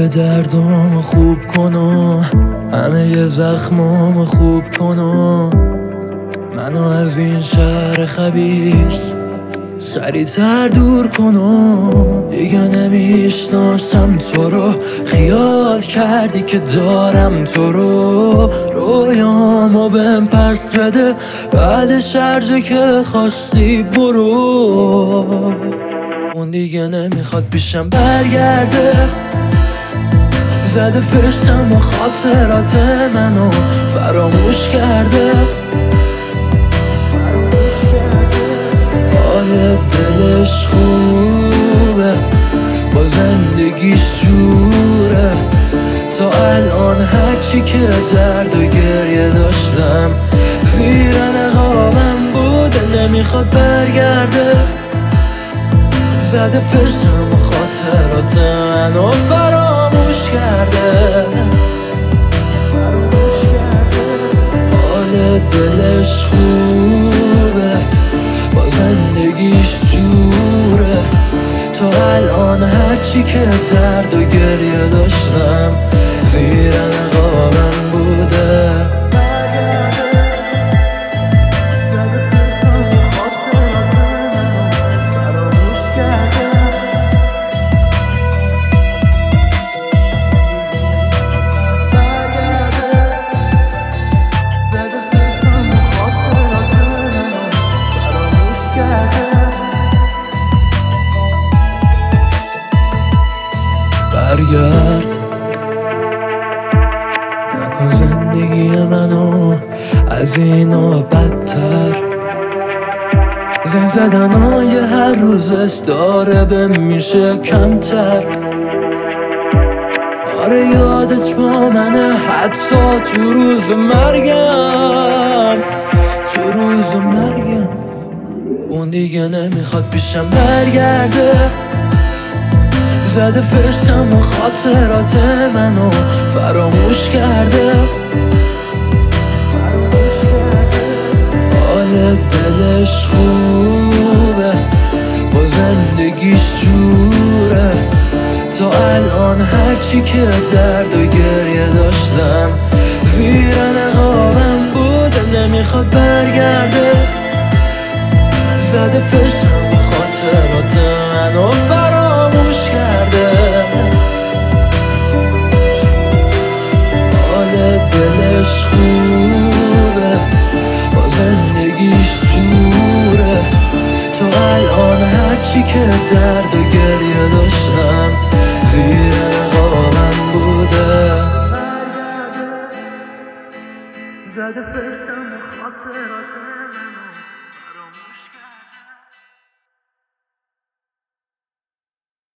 دردام خوب کن و همه زخمام خوب کن و منو از این شهر خبیث سریع‌تر دور کن و دیگه نمیشناسم تو رو. خیال کردی که دارم تو رو، رویامو بهم پس بده، بعدش هر جا که خواستی برو. اون دیگه نمیخواد پیشم برگرده، زده فرشتم و خاطرات منو فراموش کرده. حال دلش خوبه، با زندگیش جوره. تا الان هرچی که درد و گریه داشتم زیر نقابم بوده، نمیخواد برگرده. زده فرشتم و خاطرات منو فراموش کرده. حال دلش خوبه، با زندگیش جوره. تا الان هرچی که درد و گریه داشتم زیر نقابم بوده. برگرد، نکن زندگی منو از اینا بدتر. زنگ زدنای هر روزش داره بهم میشه کمتر. آره یادت با منه حتی تو روز مرگم، تو روز مرگم. اون دیگه نمیخواد پیشم برگرده، زده فرشتم و خاطرات منو فراموش کرده. حال دلش خوبه، با زندگیش جوره. تا الان هرچی که درد و گریه داشتم زیر نقابم بوده، نمیخواد برگرده. زده فرشتم و خاطرات منو فراموش کرده. حال دلش خوبه، با زندگیش جوره. تا الان هرچی که درد و گریه داشتم زیر نقابم بوده. زده فرشتم و خاطرات